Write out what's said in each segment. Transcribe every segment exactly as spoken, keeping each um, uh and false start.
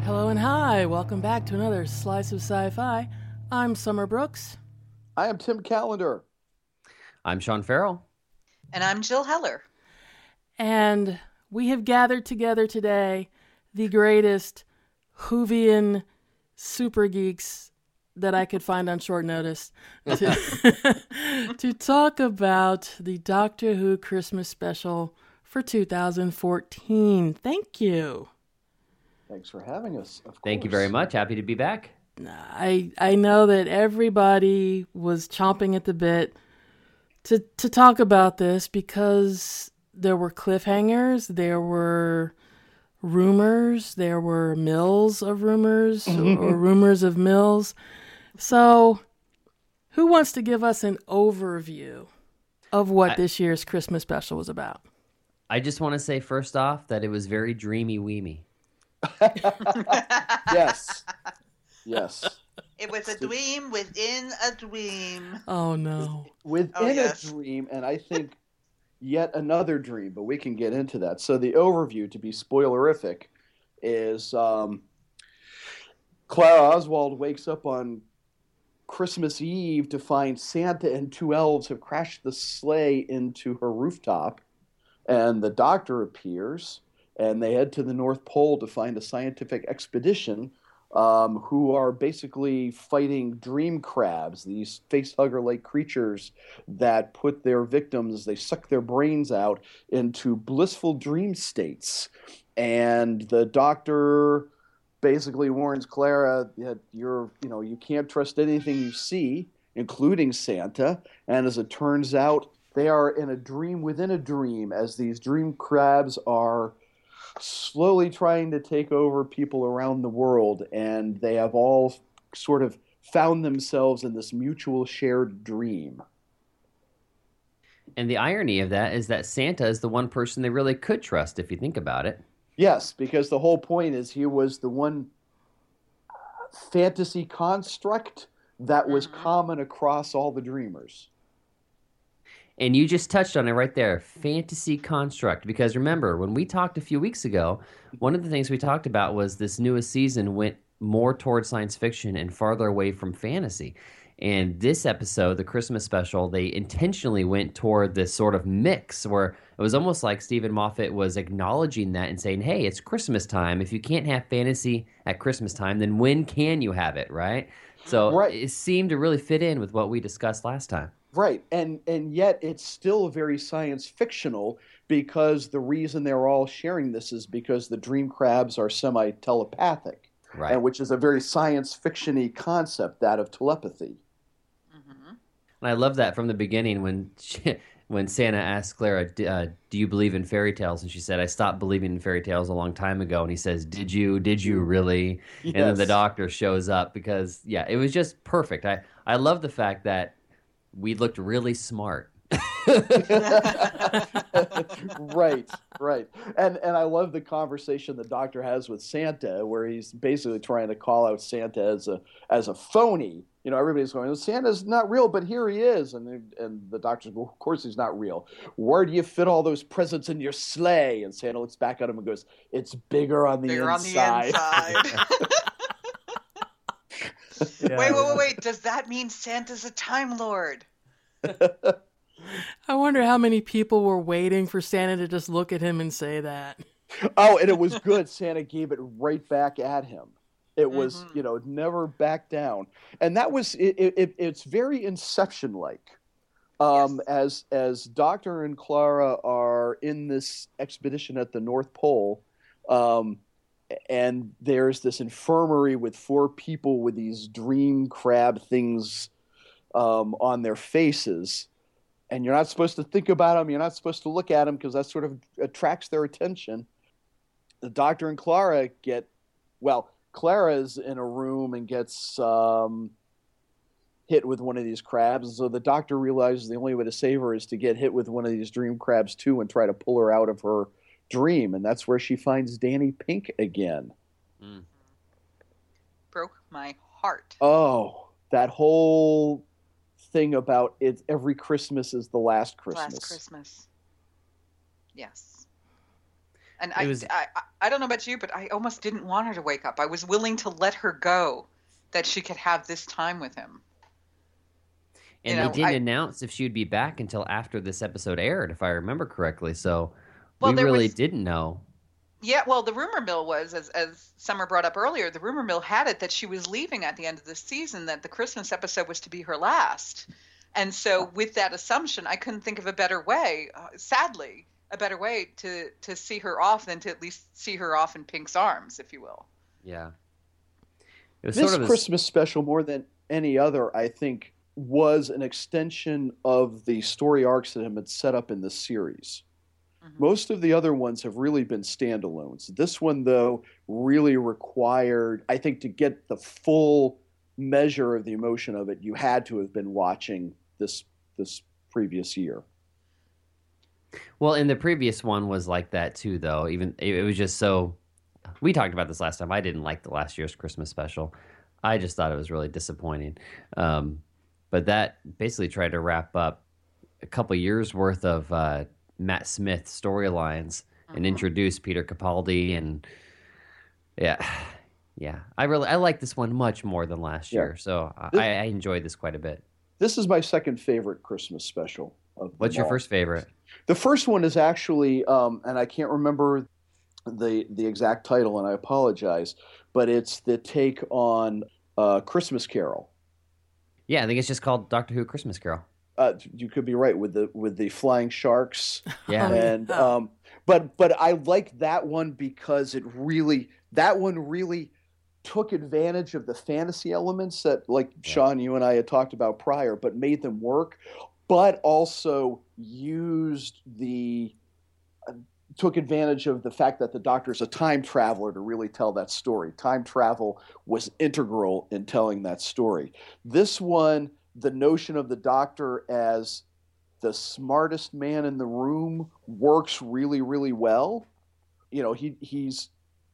Hello and hi. Welcome back to another Slice of Sci-Fi. I'm Summer Brooks. I am Tim Callender. I'm Sean Farrell. And I'm Jill Heller. And we have gathered together today the greatest Whovian super geeks that I could find on short notice to, to talk about the Doctor Who Christmas special for two thousand fourteen. Thank you. Thanks for having us. Of Thank course. you very much. Happy to be back. I I know that everybody was chomping at the bit to to talk about this because there were cliffhangers, there were rumors, there were mills of rumors or rumors of mills. So, who wants to give us an overview of what I, this year's Christmas special was about? I just want to say first off that it was very dreamy weemy. Yes. Yes. It was a dream within a dream. Oh, no. Within oh, yes. a dream, and I think yet another dream, but we can get into that. So the overview, to be spoilerific, is um, Clara Oswald wakes up on Christmas Eve to find Santa and two elves have crashed the sleigh into her rooftop, and the Doctor appears. And they head to the North Pole to find a scientific expedition um, who are basically fighting dream crabs, these facehugger-like creatures that put their victims, they suck their brains out into blissful dream states. And the Doctor basically warns Clara that you're, you know, you can't trust anything you see, including Santa. And as it turns out, they are in a dream within a dream, as these dream crabs are slowly trying to take over people around the world, and they have all sort of found themselves in this mutual shared dream. And the irony of that is that Santa is the one person they really could trust, if you think about it. Yes, because the whole point is he was the one fantasy construct that was mm-hmm. common across all the dreamers. And you just touched on it right there, fantasy construct. Because remember, when we talked a few weeks ago, one of the things we talked about was this newest season went more towards science fiction and farther away from fantasy. And this episode, the Christmas special, they intentionally went toward this sort of mix where it was almost like Stephen Moffat was acknowledging that and saying, hey, it's Christmas time. If you can't have fantasy at Christmas time, then when can you have it, right? So right. It seemed to really fit in with what we discussed last time. Right, and and yet it's still very science fictional because the reason they're all sharing this is because the dream crabs are semi-telepathic, right? And which is a very science fiction-y concept, that of telepathy. Mm-hmm. And I love that from the beginning when she, when Santa asked Clara, uh, "Do you believe in fairy tales?" and she said, "I stopped believing in fairy tales a long time ago." And he says, "Did you? Did you really?" Yes. And then the Doctor shows up because yeah, it was just perfect. I I love the fact that we looked really smart. Right, right. And and I love the conversation the Doctor has with Santa, where he's basically trying to call out Santa as a as a phony. You know, everybody's going, Santa's not real, but here he is. And and the Doctor's, well, of course he's not real. Where do you fit all those presents in your sleigh? And Santa looks back at him and goes, it's bigger on the bigger inside. On the inside. Yeah. Wait, wait, wait, wait. Does that mean Santa's a Time Lord? I wonder how many people were waiting for Santa to just look at him and say that. Oh, and it was good. Santa gave it right back at him. It was, mm-hmm. you know, never back down. And that was, it, it, it's very Inception-like. Um, yes. As as Doctor and Clara are in this expedition at the North Pole, um, and there's this infirmary with four people with these dream crab things um, on their faces. And you're not supposed to think about them. You're not supposed to look at them because that sort of attracts their attention. The Doctor and Clara get, well, Clara's in a room and gets um, hit with one of these crabs. So the Doctor realizes the only way to save her is to get hit with one of these dream crabs too and try to pull her out of her dream, and that's where she finds Danny Pink again. Mm. Broke my heart. Oh, that whole thing about it. Every Christmas is the last Christmas. Last Christmas. Yes. And It I, was- I, I, I don't know about you, but I almost didn't want her to wake up. I was willing to let her go, that she could have this time with him. And You know, they didn't I- announce if she would be back until after this episode aired, if I remember correctly. So Well, we there really was- didn't know. Yeah, well, the rumor mill was, as as Summer brought up earlier, the rumor mill had it that she was leaving at the end of the season, that the Christmas episode was to be her last. And so with that assumption, I couldn't think of a better way, uh, sadly, a better way to, to see her off than to at least see her off in Pink's arms, if you will. Yeah. It was This sort of a- Christmas special, more than any other, I think, was an extension of the story arcs that have been set up in the series. Mhm. Most of the other ones have really been standalones. This one, though, really required, I think, to get the full measure of the emotion of it, you had to have been watching this this previous year. Well, and the previous one was like that too, though. Even it, it was just so. We talked about this last time. I didn't like the last year's Christmas special. I just thought it was really disappointing. Um, but that basically tried to wrap up a couple years worth of uh, Matt Smith storylines and Mhm. introduce Peter Capaldi and yeah, yeah. I really I like this one much more than last Yeah. year, so I, This- I enjoyed this quite a bit. This is my second favorite Christmas special. Of What's them your all. first favorite? The first one is actually, um, and I can't remember the the exact title, and I apologize, but it's the take on uh, Christmas Carol. Yeah, I think it's just called Doctor Who Christmas Carol. Uh, you could be right with the with the flying sharks, Yeah. Oh, and yeah. um, but but I like that one because it really that one really took advantage of the fantasy elements that, like Yeah. Sean, you and I had talked about prior, but made them work, but also used the uh, took advantage of the fact that the Doctor's a time traveler to really tell that story. Time travel was integral in telling that story. This one, the notion of the Doctor as the smartest man in the room works really, really well. You know, he he's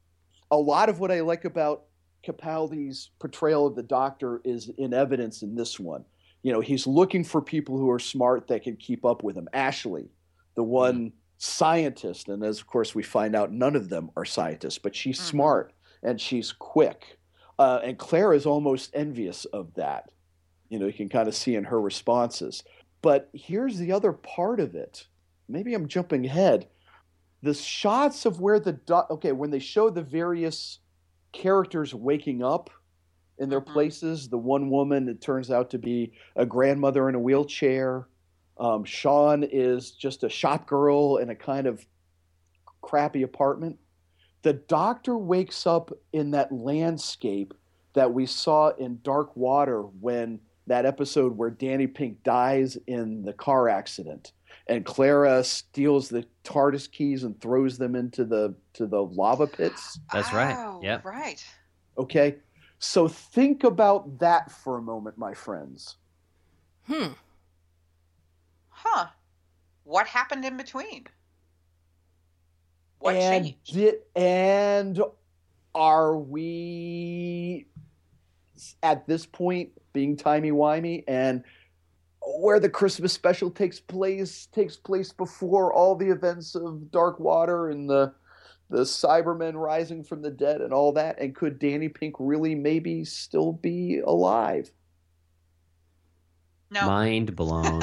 a lot of what I like about Capaldi's portrayal of the Doctor is in evidence in this one. You know, he's looking for people who are smart that can keep up with him. Ashley, the one scientist, and as of course we find out, none of them are scientists, but she's Mhm. smart and she's quick. Uh, and Claire is almost envious of that. You know, you can kind of see in her responses. But here's the other part of it. Maybe I'm jumping ahead. The shots of where the doc, okay, when they show the various characters waking up in their Mhm. places, the one woman, it turns out to be a grandmother in a wheelchair. Um, Sean is just a shop girl in a kind of crappy apartment. The Doctor wakes up in that landscape that we saw in Dark Water when that episode where Danny Pink dies in the car accident and Clara steals the TARDIS keys and throws them into the to the lava pits. That's right. Oh, Yep. right. Okay? So think about that for a moment, my friends. Hmm. Huh. What happened in between? What and changed? Did, and are we at this point being timey-wimey and where the Christmas special takes place takes place before all the events of Dark Water and the the Cybermen rising from the dead and all that? And could Danny Pink really maybe still be alive? No. Mind blown.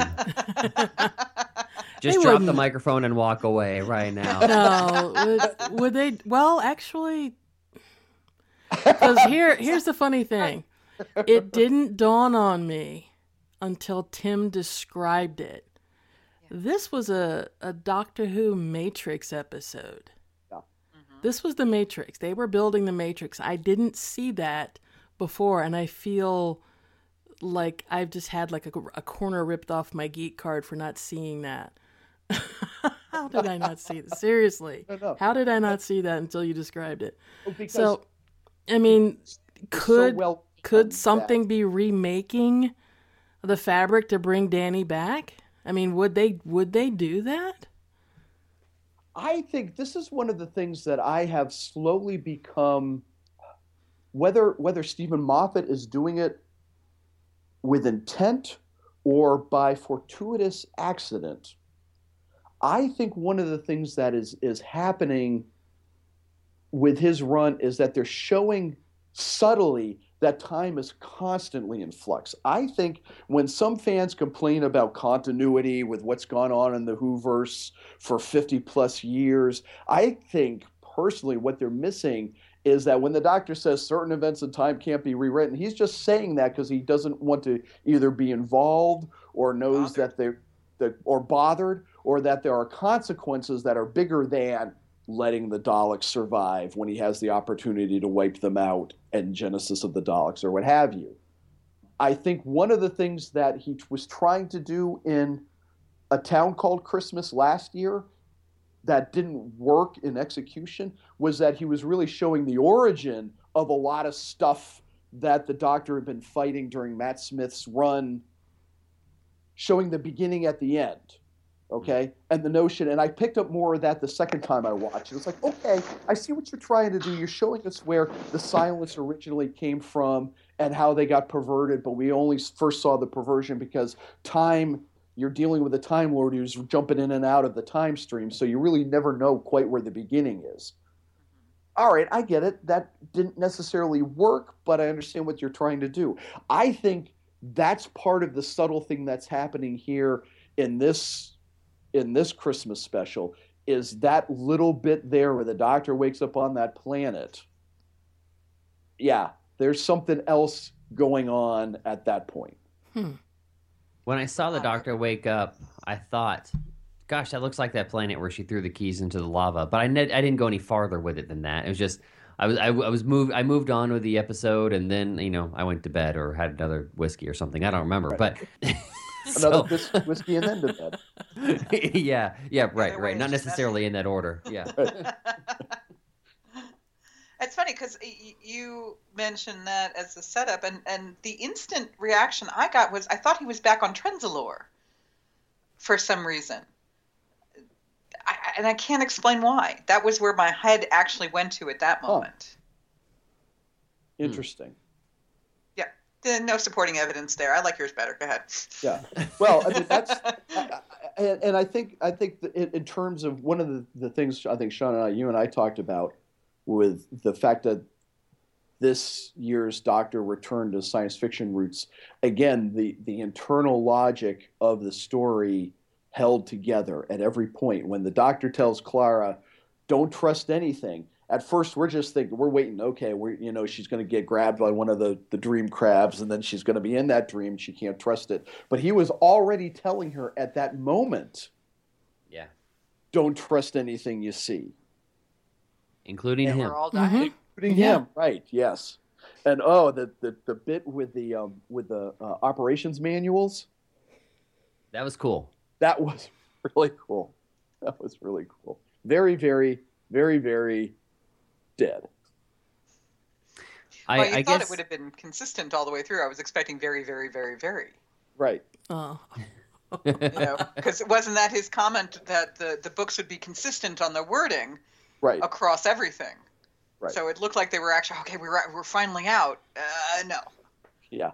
Just They drop the wouldn't. microphone and walk away right now. No, would, would they? Well, actually, because here, here's the funny thing. It didn't dawn on me until Tim described it. This was a, a Doctor Who Matrix episode. Yeah. Mhm. This was the Matrix. They were building the Matrix. I didn't see that before, and I feel like I've just had like a, a corner ripped off my geek card for not seeing that. How did I not see this? Seriously. No, no. How did I not see that until you described it? Because So, I mean, it's so could well done could that- something be remaking the fabric to bring Danny back? I mean, would they would they do that? I think this is one of the things that I have slowly become, whether whether Stephen Moffat is doing it with intent or by fortuitous accident. I think one of the things that is is happening with his run is that they're showing subtly that time is constantly in flux. I think when some fans complain about continuity with what's gone on in the Whoverse for fifty plus years, I think personally what they're missing is that when the Doctor says certain events in time can't be rewritten, he's just saying that because he doesn't want to either be involved or knows bothered. that they're that, or bothered, or that there are consequences that are bigger than letting the Daleks survive when he has the opportunity to wipe them out and Genesis of the Daleks or what have you. I think one of the things that he was trying to do in A Town Called Christmas last year that didn't work in execution was that he was really showing the origin of a lot of stuff that the Doctor had been fighting during Matt Smith's run, showing the beginning at the end. Okay, and the notion, and I picked up more of that the second time I watched it. It's like, okay, I see what you're trying to do. You're showing us where the silence originally came from and how they got perverted, but we only first saw the perversion because time, you're dealing with a Time Lord who's jumping in and out of the time stream, so you really never know quite where the beginning is. All right, I get it. That didn't necessarily work, but I understand what you're trying to do. I think that's part of the subtle thing that's happening here in this in this Christmas special, is that little bit there where the Doctor wakes up on that planet. Yeah, there's something else going on at that point. Hmm. When I saw the Doctor wake up, I thought, gosh, that looks like that planet where she threw the keys into the lava. But I, ne- I didn't go any farther with it than that. It was just, I was, I, I was moved, I moved on with the episode, and then, you know, I went to bed or had another whiskey or something. I don't remember, right. but... Another so, whiskey and then to bed. yeah, yeah, right, right. Not necessarily in that order. Yeah. It's funny because you mentioned that as a setup, and, and the instant reaction I got was I thought he was back on Trenzalore for some reason. I, and I can't explain why. That was where my head actually went to at that moment. Oh. Interesting. Hmm. No supporting evidence there. I like yours better. Go ahead. Yeah. Well, I mean, that's, I, I, and I think, I think that in, in terms of one of the, the things I think Sean and I, you and I talked about with the fact that this year's Doctor returned to science fiction roots, again, the, the internal logic of the story held together at every point. When the Doctor tells Clara, don't trust anything, at first, we're just thinking, we're waiting, okay, we're, you know, she's going to get grabbed by one of the, the dream crabs, and then she's going to be in that dream. She can't trust it. But he was already telling her at that moment, yeah, don't trust anything you see. Including and him. We're all dying. Mm-hmm. Including yeah. him, right, yes. And, oh, the, the, the bit with the, um, with the uh, operations manuals. That was cool. That was really cool. That was really cool. Very, very, very, very... dead. I, well, you I thought guess... it would have been consistent all the way through. I was expecting very, very, very, very. Right. Oh. You know, because wasn't that his comment that the, the books would be consistent on their wording right. across everything? Right. So it looked like they were actually, okay, we're, we're finally out. Uh, no. Yeah.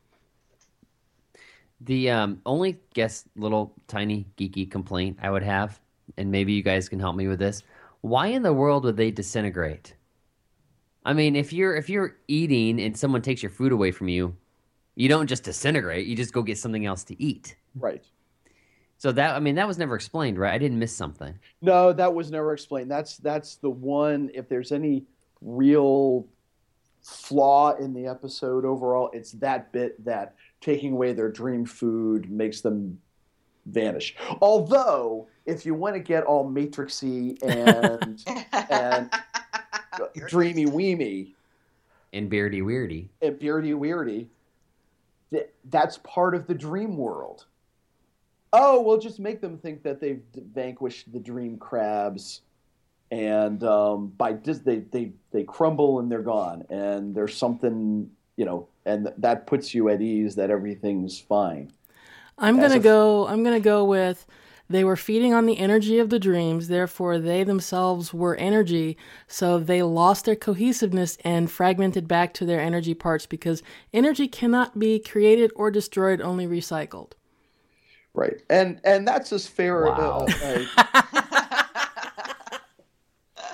The um, only, guess, little tiny geeky complaint I would have, and maybe you guys can help me with this, why in the world would they disintegrate? I mean, if you're if you're eating and someone takes your food away from you, you don't just disintegrate. You just go get something else to eat. Right. So that I mean that was never explained, right? I didn't miss something. No, that was never explained. That's that's the one. If there's any real flaw in the episode overall, it's that bit that taking away their dream food makes them vanish. Although, if you want to get all matrixy and and dreamy weemy and beardy weirdy and beardy weirdy, th- that's part of the dream world. Oh, we'll just make them think that they've vanquished the dream crabs, and um, by dis- they they they crumble and they're gone, and there's something, you know, and th- that puts you at ease that everything's fine. I'm gonna go. I'm gonna go with they were feeding on the energy of the dreams. Therefore, they themselves were energy. So they lost their cohesiveness and fragmented back to their energy parts because energy cannot be created or destroyed, only recycled. Right, and and that's as fair. Wow. Uh, uh,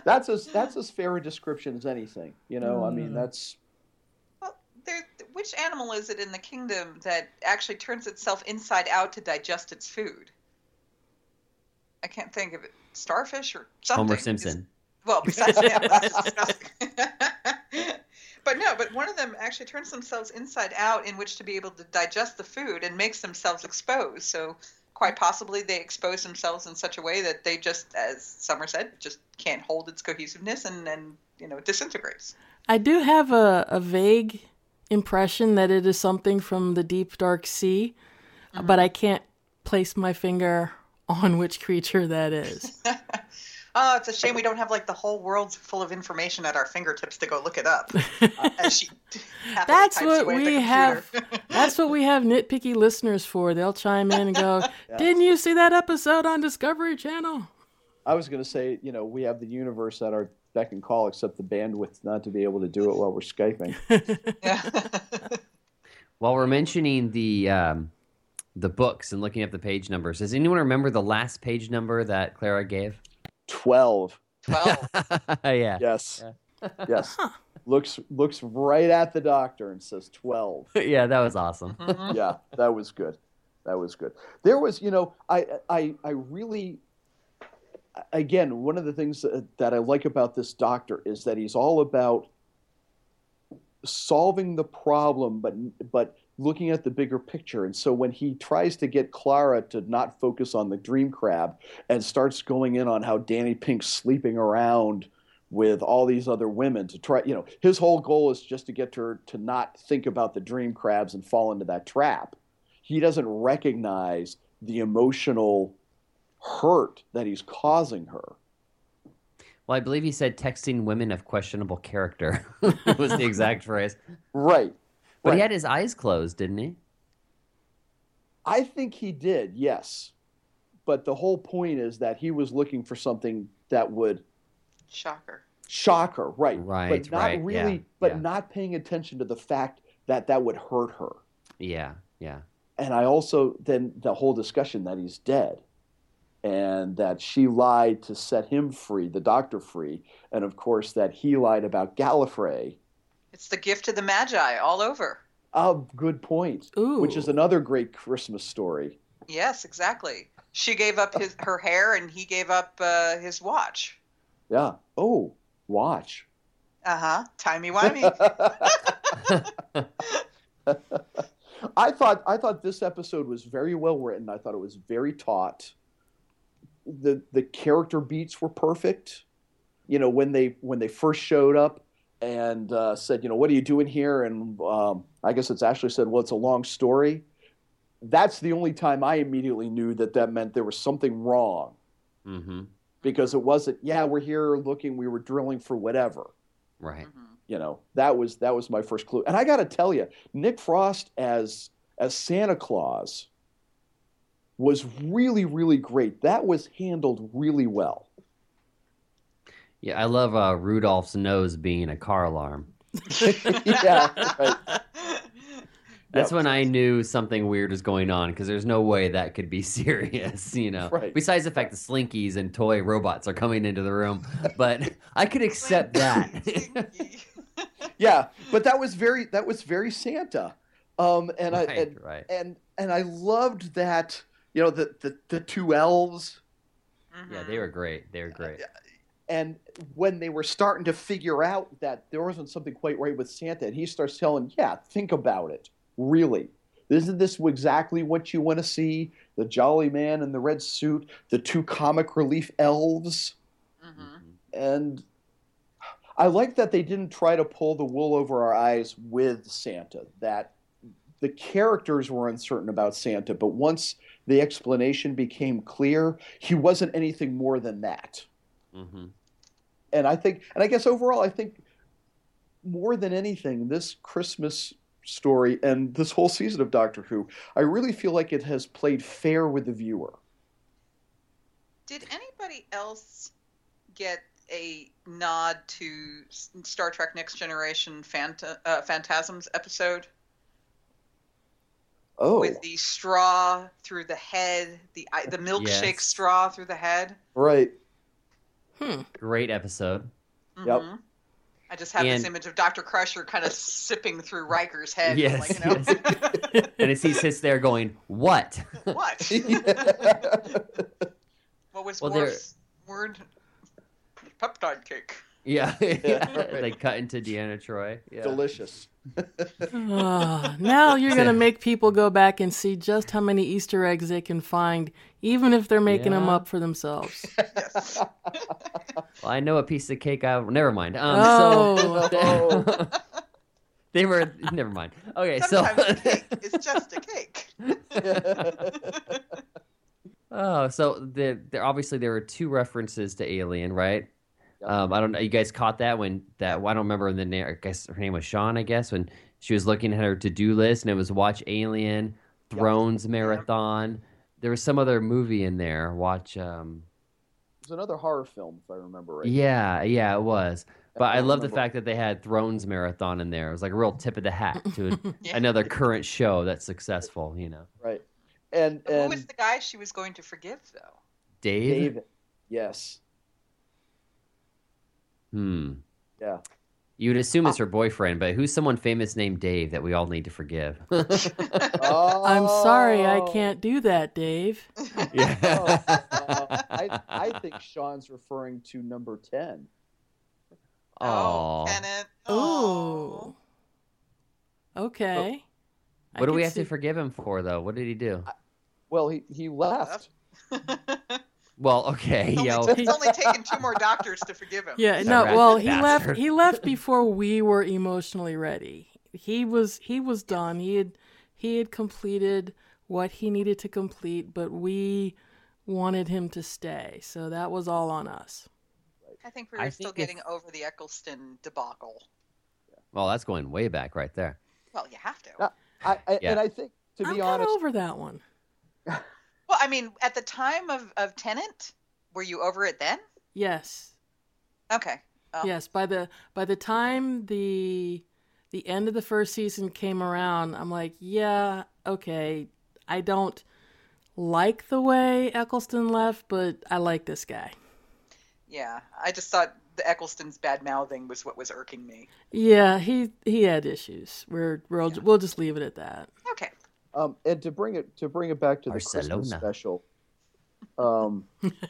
that's as that's as fair a description as anything. You know, I mean, that's. Well, there. Which animal is it in the kingdom that actually turns itself inside out to digest its food? I can't think of it. Starfish or something. Homer Simpson. Well, besides him, that's disgusting. But no, but one of them actually turns themselves inside out in which to be able to digest the food and makes themselves exposed. So quite possibly they expose themselves in such a way that they just, as Summer said, just can't hold its cohesiveness and, and you know, disintegrates. I do have a, a vague impression that it is something from the deep, dark sea, mm-hmm. but I can't place my finger on which creature that is. Oh, it's a shame we don't have like the whole world's full of information at our fingertips to go look it up. Uh, as she that's what we have. That's what we have nitpicky listeners for. They'll chime in and go, yeah. "Didn't you see that episode on Discovery Channel?" I was going to say, you know, we have the universe at our beck and call, except the bandwidth not to be able to do it while we're Skyping. While we're mentioning the um, the books and looking up the page numbers, does anyone remember the last page number that Clara gave? Twelve. Twelve. Yeah. Yes. Yeah. Yes. Looks looks right at the doctor and says twelve. Yeah, that was awesome. Mm-hmm. Yeah, that was good. That was good. There was, you know, I I I really, again, one of the things that, that I like about this doctor is that he's all about solving the problem, but but looking at the bigger picture. And so when he tries to get Clara to not focus on the dream crab and starts going in on how Danny Pink's sleeping around with all these other women to try, you know, his whole goal is just to get her to not think about the dream crabs and fall into that trap. He doesn't recognize the emotional hurt that he's causing her. Well, I believe he said texting women of questionable character was the exact phrase. Right. But right. he had his eyes closed, didn't he? I think he did, yes. But the whole point is that he was looking for something that would shock her. Shock her, right. Right, but not right, really, yeah, but yeah. not paying attention to the fact that that would hurt her. Yeah, yeah. And I also, then the whole discussion that he's dead and that she lied to set him free, the doctor free, and of course that he lied about Gallifrey. It's the gift of the Magi all over. Oh, good point. Ooh. Which is another great Christmas story. Yes, exactly. She gave up his her hair and he gave up uh, his watch. Yeah. Oh, watch. Uh-huh. Timey-wimey. I thought I thought this episode was very well written. I thought it was very taut. The the character beats were perfect. You know, when they when they first showed up and uh, said, you know, what are you doing here? And um, I guess it's Ashley said, well, it's a long story. That's the only time I immediately knew that that meant there was something wrong. Mm-hmm. Because it wasn't, yeah, we're here looking, we were drilling for whatever. Right. Mm-hmm. You know, that was that was my first clue. And I got to tell you, Nick Frost as as Santa Claus was really, really great. That was handled really well. Yeah, I love uh, Rudolph's nose being a car alarm. Yeah, right. That's Yep. when I knew something weird was going on, because there's no way that could be serious, you know. Right. Besides the fact that Slinkies and toy robots are coming into the room, but I could accept that. Yeah, but that was very that was very Santa. Um, and Right, I and, right. and and I loved that, you know, the the, the two elves. Mm-hmm. Yeah, they were great. They were great. And when they were starting to figure out that there wasn't something quite right with Santa, and he starts telling, yeah, think about it. Really. Isn't this exactly what you want to see? The jolly man in the red suit, the two comic relief elves. Mm-hmm. And I like that they didn't try to pull the wool over our eyes with Santa, that the characters were uncertain about Santa, but once the explanation became clear, he wasn't anything more than that. Mm-hmm. And I think, and I guess overall, I think more than anything, this Christmas story and this whole season of Doctor Who, I really feel like it has played fair with the viewer. Did anybody else get a nod to Star Trek Next Generation Phant- uh, Phantasms episode? Oh, With the straw through the head, the the milkshake Yes. straw through the head. right. Hmm. Great episode. Yep. Mhm. I just have And- this image of Doctor Crusher kind of sipping through Riker's head. Yes, like, you know? And as he sits there going, "What?" What? What was Well, there- Worf's word? Peptide cake. Yeah, Yeah, right. They cut into Deanna Troy. Yeah. Delicious. Ah, now you're going to make people go back and see just how many Easter eggs they can find, even if they're making them Yeah. up for themselves. Yes. Well, I know a piece of cake. I never mind. Um, Oh. so they were never mind. Okay, Sometimes so a cake is just a cake. oh, so there, there obviously there were two references to Alien, right? Yep. Um, I don't know. You guys caught that when that? Well, I don't remember the name. I guess her name was Sean. I guess when she was looking at her to-do list and it was watch Alien, Thrones marathon. There was some other movie in there. Watch. Um, It was another horror film, if I remember right. yeah, yeah, it was. But I don't love the remember. fact that they had Thrones marathon in there. It was like a real tip of the hat to Yeah. another current show that's successful. You know, Right. And Who and was the guy she was going to forgive, though? Dave. David. Yes. Hmm. Yeah. You would assume it's her boyfriend, but who's someone famous named Dave that we all need to forgive? Oh. I'm sorry, I can't do that, Dave. Oh, yeah. uh, I I think Sean's referring to number ten. Oh, Oh. Kenneth. Oh. Okay. I What do could we have see- to forgive him for, though? What did he do? Well, he he left. Well, okay, It's yeah. only, it's only taken two more doctors to forgive him. Yeah, That no, ratchet well, he bastard. left he left before we were emotionally ready. He was he was done. He had he had completed what he needed to complete, but we wanted him to stay. So that was all on us. I think we I were still think if- getting over the Eccleston debacle. Well, that's going way back right there. Well, you have to. Uh, I, I Yeah. and I think to I'm be kind of honest, over that one. Well, I mean, at the time of, of Tenant, were you over it then? Yes. Okay. Oh. Yes, by the by the time the the end of the first season came around, I'm like, yeah, okay. I don't like the way Eccleston left, but I like this guy. Yeah. I just thought the Eccleston's bad mouthing was what was irking me. Yeah, he he had issues. We're we'll, we'll just leave it at that. Okay. um, and to bring it to bring it back to the Barcelona. Christmas special, um,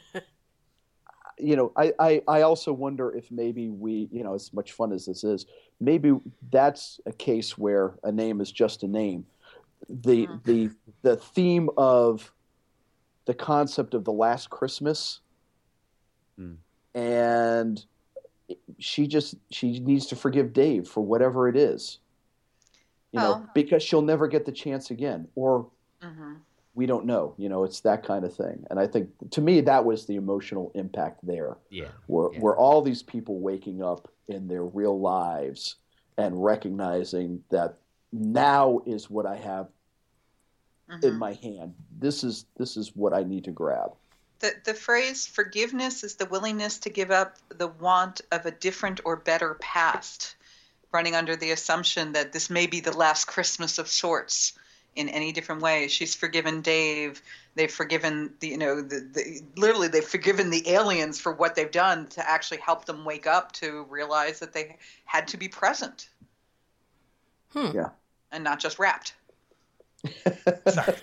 you know, I, I I also wonder if maybe we, you know, as much fun as this is, maybe that's a case where a name is just a name. The Mhm. the the theme of the concept of the last Christmas, Hmm. and she just she needs to forgive Dave for whatever it is, you know, Oh. because she'll never get the chance again, or Mm-hmm. we don't know, you know, it's that kind of thing. And I think to me that was the emotional impact there, Yeah. where Yeah. where all these people waking up in their real lives and recognizing that now is what I have Mm-hmm. in my hand. This is this is what I need to grab. The, the phrase forgiveness is the willingness to give up the want of a different or better past, running under the assumption that this may be the last Christmas of sorts in any different way. She's forgiven Dave. They've forgiven the, you know, the, the literally they've forgiven the aliens for what they've done to actually help them wake up to realize that they had to be present Hmm. Yeah. and not just wrapped. Sorry.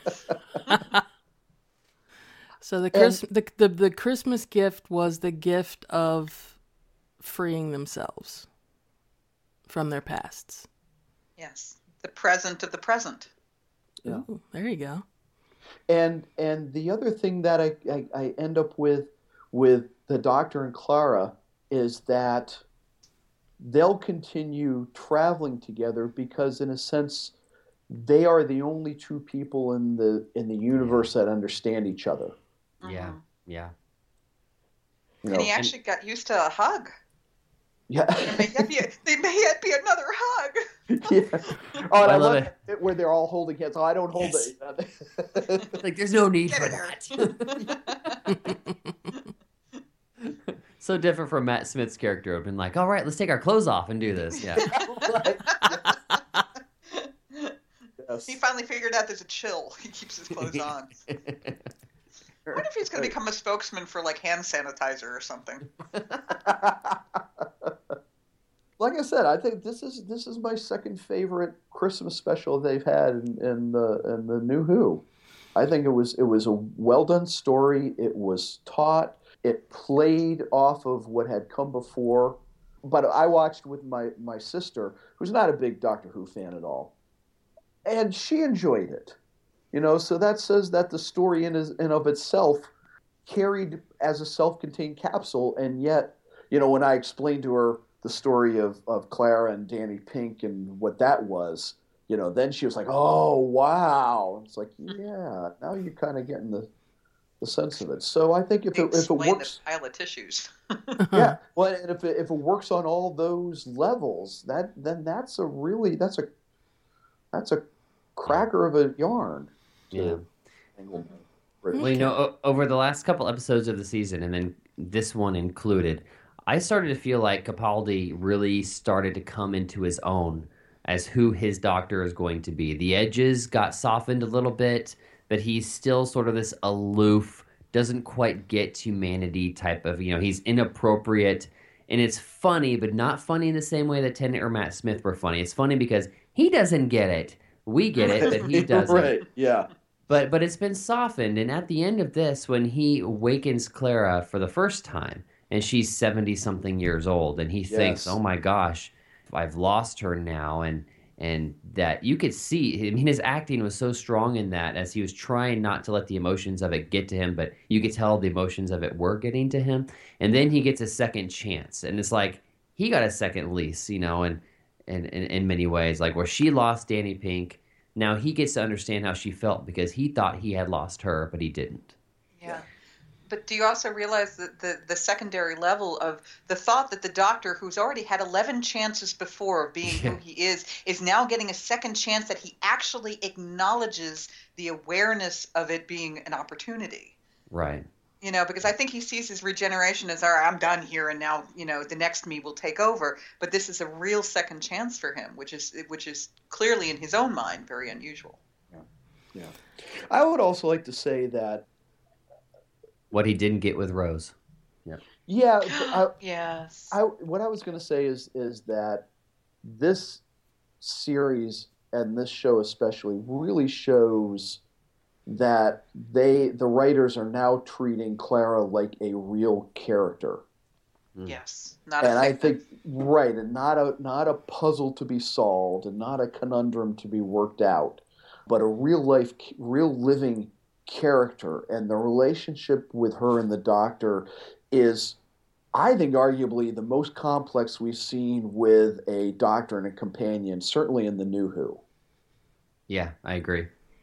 So the, Chris, the the the Christmas gift was the gift of freeing themselves from their pasts. Yes. The present of the present. Yeah. Ooh, there you go. And and the other thing that I, I, I end up with with the Doctor and Clara is that they'll continue traveling together because in a sense they are the only two people in the in the universe that understand each other. Yeah. Mhm. Yeah. You And know? he actually got used to a hug. Yeah. There may yet be, a, there may yet be another hug. Yeah. Oh, and I I, love love it where they're all holding hands. Oh, I don't hold Yes. it. Like, there's no need Get for in that. So different from Matt Smith's character of been like, all right, let's take our clothes off and do this. Yeah. Right. Yes. He finally figured out there's a chill. He keeps his clothes on. I wonder if he's going to become a spokesman for like hand sanitizer or something. Like I said, I think this is this is my second favorite Christmas special they've had in, in the in the New Who. I think it was it was a well done story. It was taut. It played off of what had come before. But I watched with my, my sister, who's not a big Doctor Who fan at all, and she enjoyed it. You know, so that says that the story in is in of itself carried as a self-contained capsule, and yet, you know, when I explained to her the story of, of Clara and Danny Pink and what that was, you know, then she was like, "Oh, wow!" It's like, yeah, now you're kind of getting the the sense of it. So I think if it, if it works, the pile of tissues. yeah, well, and if it, if it works on all those levels, that then that's a really that's a that's a cracker of a yarn. Yeah. Well, you know, o- over the last couple episodes of the season, and then this one included, I started to feel like Capaldi really started to come into his own as who his Doctor is going to be. The edges got softened a little bit, but he's still sort of this aloof, doesn't quite get humanity type of, you know, he's inappropriate, and it's funny, but not funny in the same way that Tennant or Matt Smith were funny. It's funny because he doesn't get it. We get it, but he doesn't. Right, yeah. But but it's been softened, and at the end of this, when he awakens Clara for the first time, and she's seventy-something years old, and he yes. thinks, oh my gosh, I've lost her now, and and that you could see, I mean, his acting was so strong in that as he was trying not to let the emotions of it get to him, but you could tell the emotions of it were getting to him. And then he gets a second chance, and it's like he got a second lease, you know, and in, in, in many ways, like where she lost Danny Pink, now he gets to understand how she felt because he thought he had lost her, but he didn't. Yeah. But do you also realize that the, the secondary level of the thought that the Doctor, who's already had eleven chances before of being Yeah. who he is, is now getting a second chance that he actually acknowledges the awareness of it being an opportunity? Right. You know, because I think he sees his regeneration as, all right, I'm done here, and now, you know, the next me will take over. But this is a real second chance for him, which is which is clearly in his own mind very unusual. Yeah. Yeah. I would also like to say that What he didn't get with Rose. Yeah. Yeah. I, yes. I, what I was going to say is is that this series and this show especially really shows that they the writers are now treating Clara like a real character. Yes. Not And a I figment. think right, and not a not a puzzle to be solved, and not a conundrum to be worked out, but a real life, real living character. And the relationship with her and the Doctor is, I think, arguably the most complex we've seen with a Doctor and a companion, certainly in the New Who. Yeah, I agree.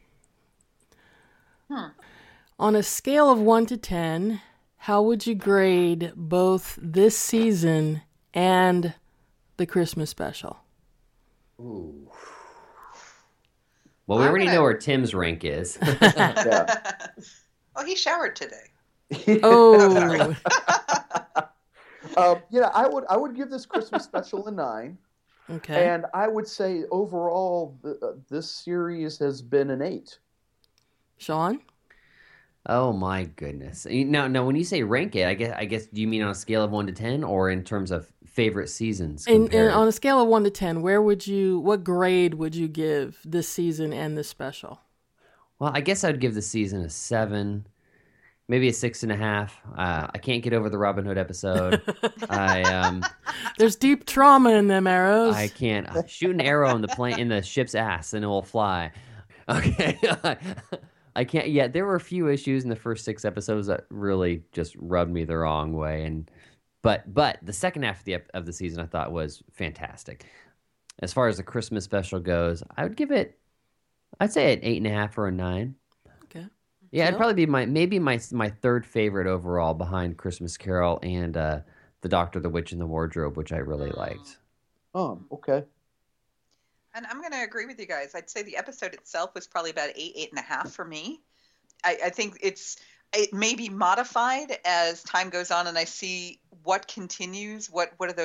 Hmm. On a scale of one to ten, how would you grade both this season and the Christmas special? Ooh. Well, we I'm already gonna- know where Tim's rank is. Yeah. Oh, he showered today. Oh, Um, yeah, I would I would give this Christmas special a nine, okay. and I would say overall th- uh, this series has been an eight. Sean? Oh my goodness! Now, now, when you say rank it, I guess, I guess, do you mean on a scale of one to ten, or in terms of favorite seasons? And, and compared? on a scale of one to ten, where would you, what grade would you give this season and this special? Well, I guess I'd give the season a seven, maybe a six and a half. Uh, I can't get over the Robin Hood episode. I um, There's deep trauma in them arrows. I can't uh, shoot an arrow in the plane in the ship's ass and it will fly. Okay. I can't. Yeah, there were a few issues in the first six episodes that really just rubbed me the wrong way, and but but the second half of the ep- of the season I thought was fantastic. As far as the Christmas special goes, I would give it, I'd say an eight and a half or a nine. Okay. Yeah, it'd Jill? probably be my maybe my my third favorite overall behind Christmas Carol and uh, the Doctor, the Witch, and the Wardrobe, which I really liked. Oh, okay. And I'm going to agree with you guys. I'd say the episode itself was probably about eight, eight and a half for me. I, I think it's it may be modified as time goes on, and I see what continues. What what are those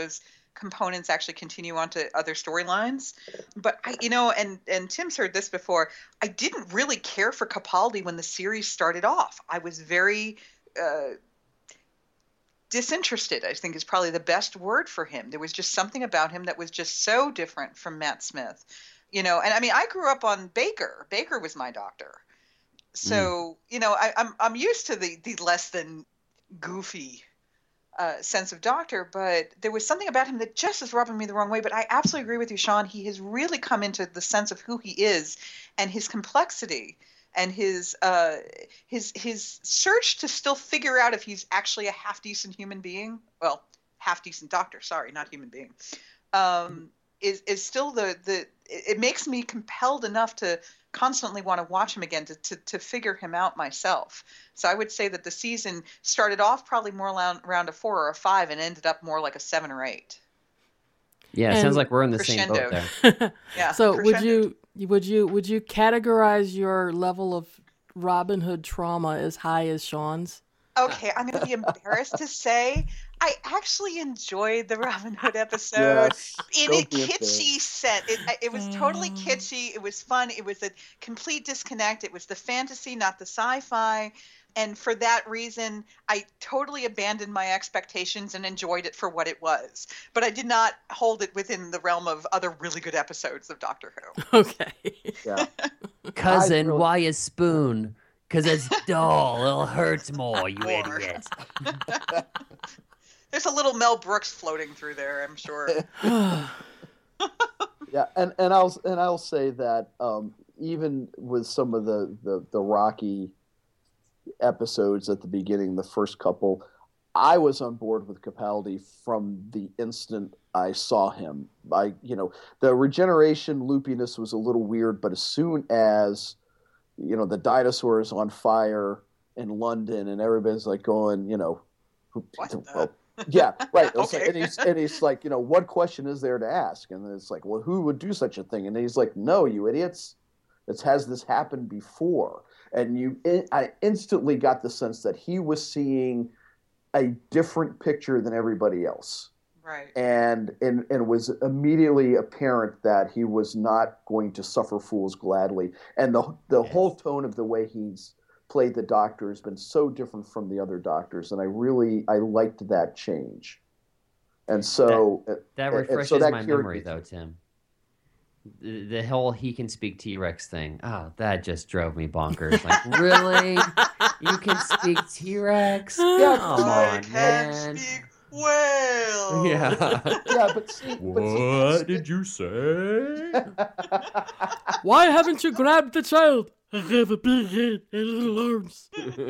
components actually continue on to other storylines. But I, you know, and and Tim's heard this before. I didn't really care for Capaldi when the series started off. I was very uh, disinterested, I think is probably the best word for him. There was just something about him that was just so different from Matt Smith. You know, and I mean, I grew up on Baker. Baker was my doctor. So, mm. you know, I, I'm I'm used to the, the less than goofy uh, sense of doctor, but there was something about him that just was rubbing me the wrong way. But I absolutely agree with you, Sean. He has really come into the sense of who he is and his complexity and his uh, his his search to still figure out if he's actually a half decent human being. Well, half decent doctor. Sorry, not human being. Um, is is still the the. It makes me compelled enough to constantly want to watch him again to, to, to figure him out myself. So I would say that the season started off probably more around, around a four or a five and ended up more like a seven or eight. Yeah, it and sounds like we're in the crescendo. same boat there. Yeah. So crescendo. would you would you would you categorize your level of Robin Hood trauma as high as Sean's? Okay, I'm going to be embarrassed to say I actually enjoyed the Robin Hood episode Yes, in a don't be kitschy set. It, it was totally kitschy. It was fun. It was a complete disconnect. It was the fantasy, not the sci-fi. And for that reason, I totally abandoned my expectations and enjoyed it for what it was. But I did not hold it within the realm of other really good episodes of Doctor Who. Okay. Yeah. Cousin, really- why a spoon? Because it's dull. It'll hurt more, you More. idiot. There's a little Mel Brooks floating through there, I'm sure. Yeah, and, and I'll and I'll say that um, even with some of the, the, the Rocky episodes at the beginning, the first couple, I was on board with Capaldi from the instant I saw him. I you know the regeneration loopiness was a little weird, but as soon as you know the dinosaur is on fire in London and everybody's like going, you know, What the- well, yeah, right. It's Okay. like- and he's and he's like, you know, what question is there to ask? And it's like, well, who would do such a thing? And he's like, no, you idiots. It's has this happened before? And you, I instantly got the sense that he was seeing a different picture than everybody else. Right. And and and it was immediately apparent that he was not going to suffer fools gladly. And the the Yes. whole tone of the way he's played the Doctor has been so different from the other Doctors, and I really I liked that change. And so That and- and refreshes so that my carried memory, me though, through. Tim. The, the whole he can speak T-Rex thing. Oh, that just drove me bonkers. Like, really? You can speak T-Rex? Yeah, Come I on, can man. speak well. Yeah. Yeah, but see, but see, What did you say? Why haven't you grabbed the child? I have a big head and little arms.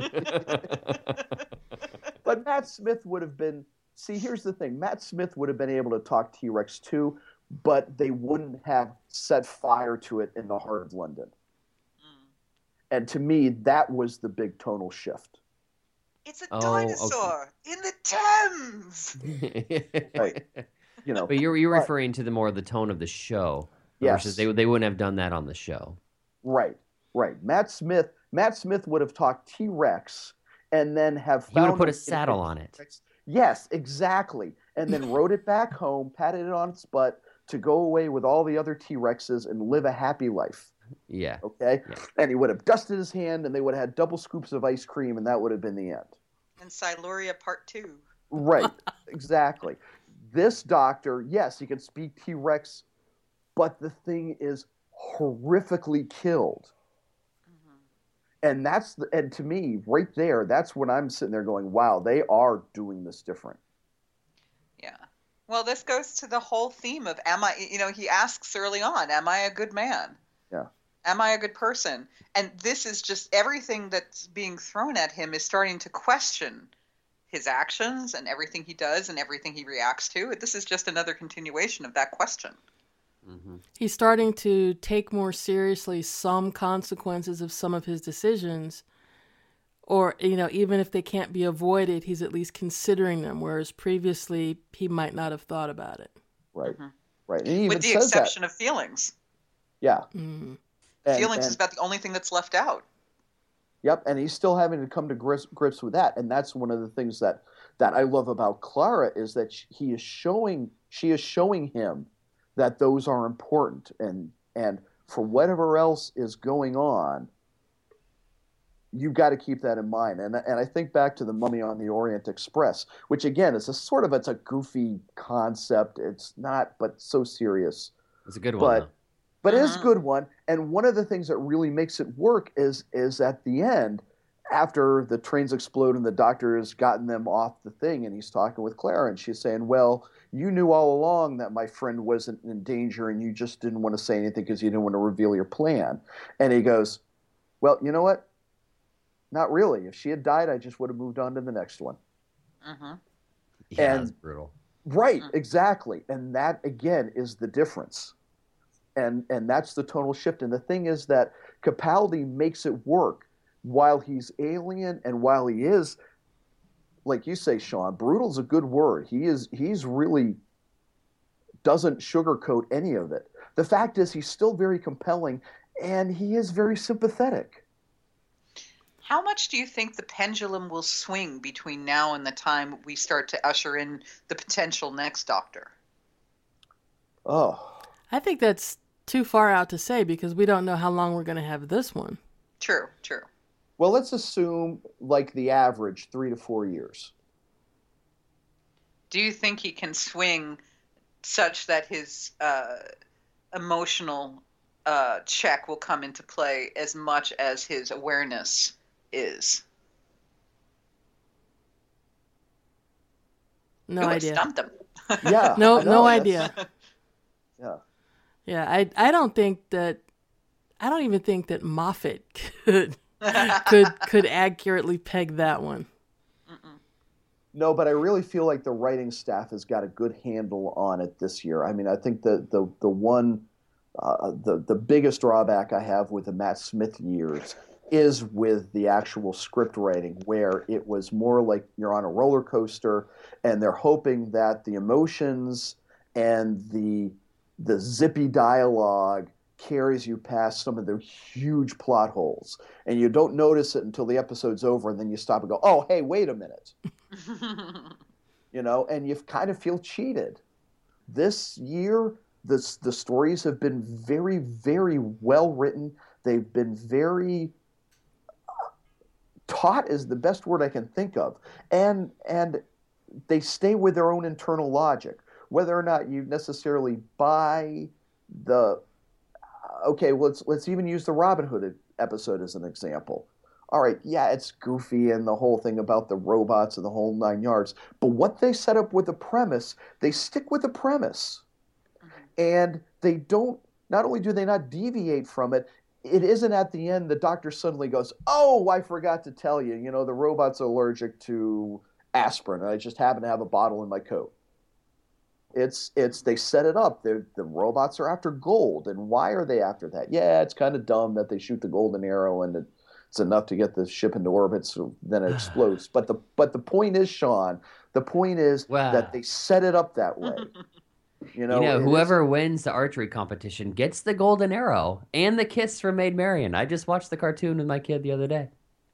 But Matt Smith would have been. See, here's the thing: Matt Smith would have been able to talk T-Rex too, but they wouldn't have set fire to it in the heart of London. Mm. And to me, that was the big tonal shift. It's a Oh, dinosaur in the Thames. Right. You know, But you're you're But- referring to the more of the tone of the show. Yes. Versus they they wouldn't have done that on the show. right, right. Matt Smith, Matt Smith would have talked T-Rex, and then have He would have found put a it- saddle on it. Yes, exactly. And then rode it back home, patted it on its butt to go away with all the other T-Rexes and live a happy life. Yeah. Okay? Yeah. And he would have dusted his hand and they would have had double scoops of ice cream and that would have been the end. And Siluria Part Two. Right. Exactly. This doctor, yes, he can speak T-Rex, but the thing is horrifically killed. And that's the, and to me, right there, that's when I'm sitting there going, wow, they are doing this different. Yeah. Well, this goes to the whole theme of am I, you know, he asks early on, am I a good man? Yeah. Am I a good person? And this is just everything that's being thrown at him is starting to question his actions and everything he does and everything he reacts to. This is just another continuation of that question. Mm-hmm. He's starting to take more seriously some consequences of some of his decisions. Or, you know, even if they can't be avoided, he's at least considering them, whereas previously he might not have thought about it. Right. Mhm. Right. And he even With the says exception that. of feelings. Yeah. Mm. And- feelings and- is about the only thing that's left out. Yep, and he's still having to come to grips, grips with that, and that's one of the things that that I love about Clara is that she, he is showing she is showing him that those are important, and and for whatever else is going on, you've got to keep that in mind. And and I think back to the Mummy on the Orient Express, which again is a sort of it's a goofy concept. It's not, but so serious. It's a good one. But though. but it is a good one. And one of the things that really makes it work is is at the end, after the trains explode and the doctor has gotten them off the thing, and he's talking with Clara, and she's saying, well, you knew all along that my friend wasn't in danger, and you just didn't want to say anything because you didn't want to reveal your plan. And he goes, well, you know what? Not really. If she had died, I just would have moved on to the next one. Mm-hmm. Yeah, and- that's brutal. Right, exactly. And that, again, is the difference. And and that's the tonal shift. And the thing is that Capaldi makes it work while he's alien and while he is, like you say, Sean, brutal's a good word. He is he's really doesn't sugarcoat any of it. The fact is he's still very compelling, and he is very sympathetic. How much do you think the pendulum will swing between now and the time we start to usher in the potential next Doctor? Oh, I think that's too far out to say because we don't know how long we're going to have this one. True, true. well, let's assume like the average three to four years. Do you think he can swing such that his uh, emotional uh, check will come into play as much as his awareness is? No Ooh, I idea. stumped him. Yeah. No, I know, no that's- idea. Yeah. Yeah, I I don't think that I don't even think that Moffat could could could accurately peg that one. No, but I really feel like the writing staff has got a good handle on it this year. I mean, I think the the the one uh, the the biggest drawback I have with the Matt Smith years is with the actual script writing, where it was more like you're on a roller coaster, and they're hoping that the emotions and the the zippy dialogue carries you past some of the huge plot holes, and you don't notice it until the episode's over, and then you stop and go, "Oh, hey, wait a minute." You know, and you kind of feel cheated. This year, this, the stories have been very, very well written. They've been very taut is the best word I can think of, and and they stay with their own internal logic. Whether or not you necessarily buy the okay, well, let's let's even use the Robin Hood episode as an example. All right, yeah, it's goofy and the whole thing about the robots and the whole nine yards. But what they set up with the premise, they stick with the premise. And they don't, not only do they not deviate from it, it isn't at the end the doctor suddenly goes, "Oh, I forgot to tell you, you know, the robot's allergic to aspirin, and I just happen to have a bottle in my coat." It's, it's, they set it up. They're, the robots are after gold. And why are they after that? Yeah, it's kind of dumb that they shoot the golden arrow and it, it's enough to get the ship into orbit, so then it explodes. But the but the point is, Sean, the point is Wow. that they set it up that way. You know, You know, it whoever wins the archery competition gets the golden arrow and the kiss from Maid Marian. I just watched the cartoon with my kid the other day.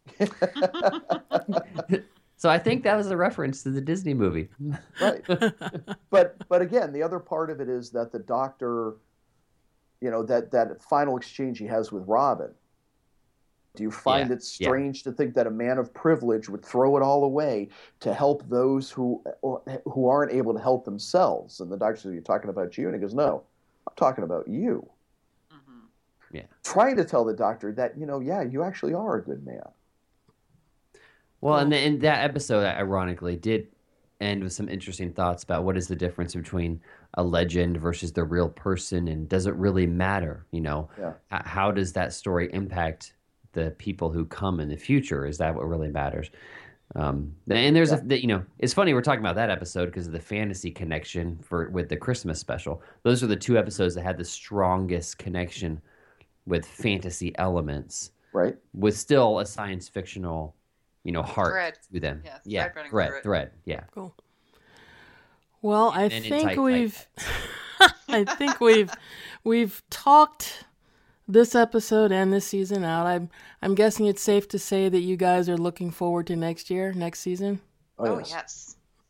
So I think that was a reference to the Disney movie. right. But but again, the other part of it is that the doctor, you know, that that final exchange he has with Robin. Do you find Yeah, it strange yeah. to think that a man of privilege would throw it all away to help those who who aren't able to help themselves? And the doctor says, "You're talking about you?" And he goes, "No, I'm talking about you." Mm-hmm. Yeah. Trying to tell the doctor that, you know, yeah, you actually are a good man. Well, and, the, and that episode, ironically, did end with some interesting thoughts about what is the difference between a legend versus the real person, and does it really matter? You know, Yeah. H- how does that story impact the people who come in the future? Is that what really matters? Um, and there's Yeah. a, the, you know, it's funny we're talking about that episode because of the fantasy connection for with the Christmas special. Those are the two episodes that had the strongest connection with fantasy elements, Right? with still a science fictional, you know, heart Thread. to them. Yeah, thread yeah, running thread, through it. thread, yeah. Cool. Well, I And in think tight, tight, we've I think we've we've talked this episode and this season out. I'm I'm guessing it's safe to say that you guys are looking forward to next year, next season. Oh, Oh, yes. yes.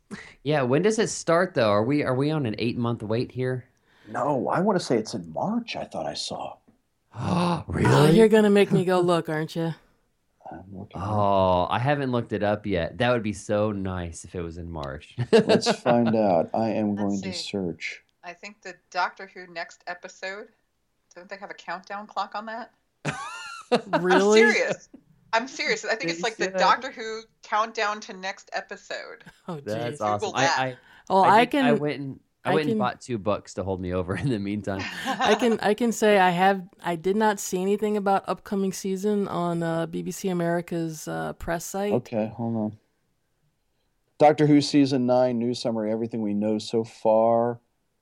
Yeah, when does it start though? Are we are we on an eight month wait here? No, I want to say it's in March. I thought I saw. Oh, Oh, really? you're going to make me go look, aren't you? I'm looking. Oh, I haven't looked it up yet. That would be so nice if it was in March. Let's find out. I am Let's going to see. search. I think the Doctor Who next episode. Don't they have a countdown clock on that? Really? I'm serious. I'm serious. I think it's They like the should. Doctor Who countdown to next episode. Oh, That's geez. awesome. Google that. I, I, Well, I, I did- can. I went and I, I went can- and bought two books to hold me over in the meantime. I can I can say I have I did not see anything about upcoming season on uh, B B C America's uh, press site. Okay, hold on. Doctor Who season nine news summary. Everything we know so far.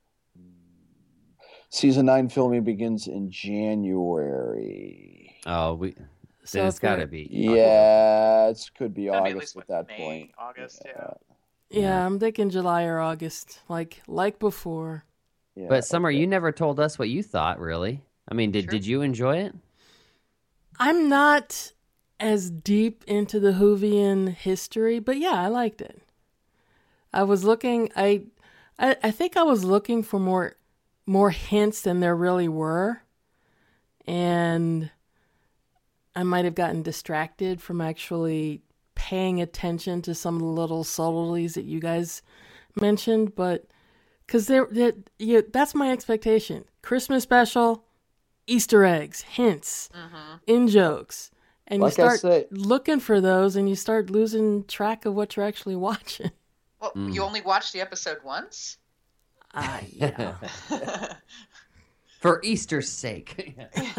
Season nine filming begins in January. Oh, we. So Then it's if they're- got to be. Yeah, it could be Gotta be at August least, at what, that May, point. August, yeah. Yeah, I'm thinking July or August, like like before. Yeah, But Summer, okay. you never told us what you thought. Really? I mean, did Sure. did you enjoy it? I'm not as deep into the Whovian history, but yeah, I liked it. I was looking I I, I think I was looking for more more hints than there really were. And I might have gotten distracted from actually paying attention to some of the little subtleties that you guys mentioned, but because there, there yeah, that's my expectation. Christmas special, Easter eggs, hints, Mm-hmm. in jokes, and Like you I start say- looking for those, and you start losing track of what you're actually watching. Well, Mm. you only watched the episode once? Ah, yeah. For Easter's sake.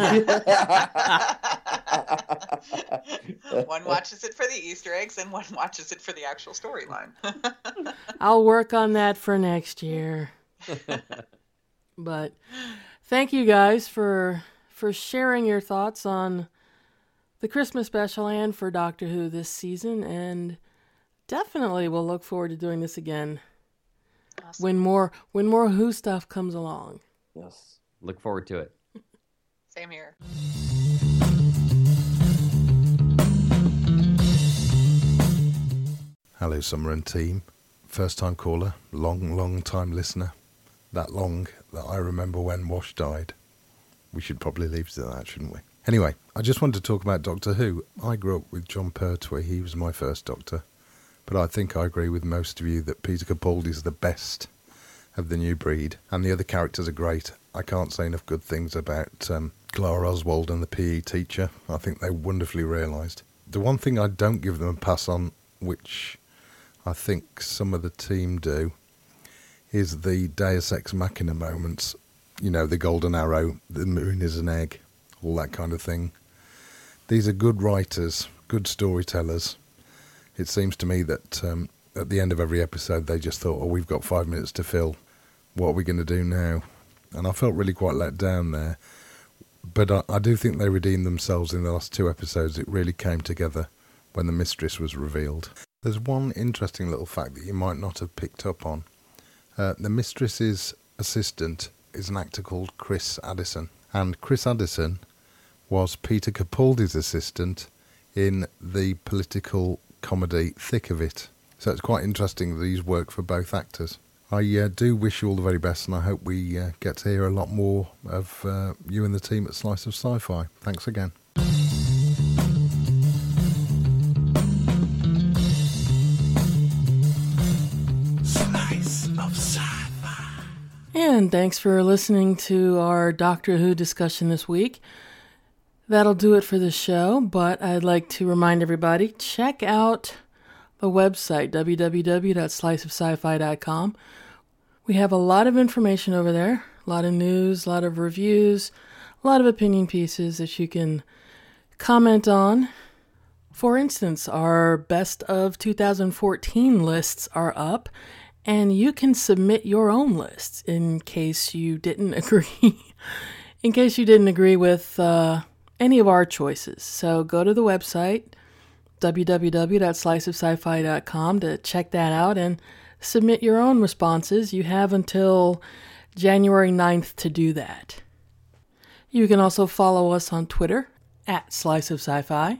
One watches it for the Easter eggs and one watches it for the actual storyline. I'll work on that for next year. But thank you guys for for sharing your thoughts on the Christmas special and for Doctor Who this season, and definitely we'll look forward to doing this again Awesome. when more when more Who stuff comes along. Yes. Look forward to it. Same here. Hello, Summer and team. First time caller, long, long time listener. That long that I remember when Wash died. We should probably leave it at that, shouldn't we? Anyway, I just wanted to talk about Doctor Who. I grew up with John Pertwee. He was my first Doctor. But I think I agree with most of you that Peter Capaldi is the best of the new breed. And the other characters are great. I can't say enough good things about um, Clara Oswald and the P E teacher. I think they wonderfully realised. The one thing I don't give them a pass on, which I think some of the team do, is the Deus Ex Machina moments. You know, the golden arrow, the moon is an egg, all that kind of thing. These are good writers, good storytellers. It seems to me that um, at the end of every episode they just thought, oh, we've got five minutes to fill. What are we going to do now? And I felt really quite let down there. But I, I do think they redeemed themselves in the last two episodes. It really came together when the mistress was revealed. There's one interesting little fact that you might not have picked up on. Uh, the mistress's assistant is an actor called Chris Addison. And Chris Addison was Peter Capaldi's assistant in the political comedy Thick of It. So it's quite interesting that he's worked for both actors. I uh, do wish you all the very best, and I hope we uh, get to hear a lot more of uh, you and the team at Slice of Sci-Fi. Thanks again. Slice of Sci-Fi. And thanks for listening to our Doctor Who discussion this week. That'll do it for the show, but I'd like to remind everybody, check out the website, w w w dot slice of sci fi dot com. We have a lot of information over there, a lot of news, a lot of reviews, a lot of opinion pieces that you can comment on. For instance, our best of two thousand fourteen lists are up, and you can submit your own lists in case you didn't agree, in case you didn't agree with uh, any of our choices. So go to the website, w w w dot slice of sci fi dot com, to check that out and submit your own responses. You have until January ninth to do that. You can also follow us on Twitter, at Slice of Sci-Fi.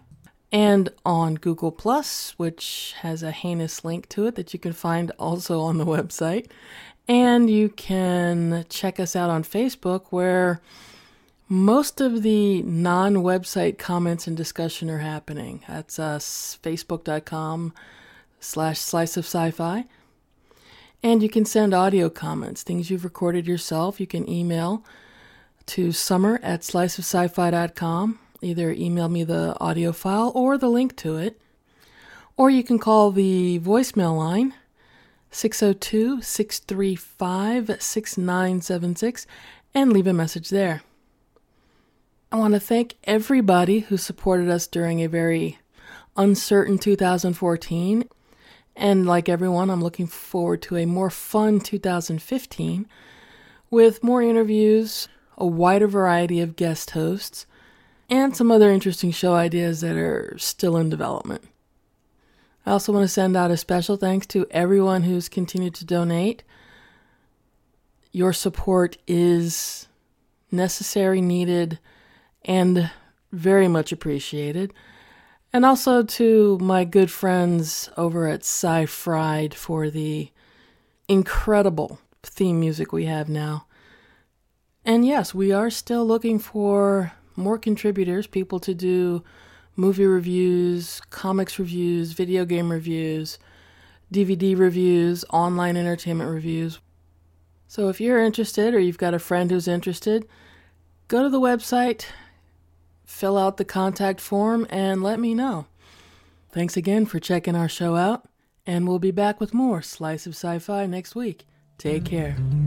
and on Google Plus, which has a heinous link to it that you can find also on the website. And you can check us out on Facebook, where most of the non-website comments and discussion are happening. That's us, facebook.com slash slice of sci-fi. And you can send audio comments, things you've recorded yourself. You can email to summer at slice of sci fi dot com. Either email me the audio file or the link to it. Or you can call the voicemail line, six oh two, six three five, six nine seven six, and leave a message there. I want to thank everybody who supported us during a very uncertain two thousand fourteen. And like everyone, I'm looking forward to a more fun two thousand fifteen with more interviews, a wider variety of guest hosts, and some other interesting show ideas that are still in development. I also want to send out a special thanks to everyone who's continued to donate. Your support is necessary, needed, and very much appreciated. And also to my good friends over at Sci-Fried for the incredible theme music we have now. And yes, we are still looking for more contributors, people to do movie reviews, comics reviews, video game reviews, D V D reviews, online entertainment reviews. So if you're interested or you've got a friend who's interested, go to the website, fill out the contact form, and let me know. Thanks again for checking our show out, and we'll be back with more Slice of Sci-Fi next week. Take care.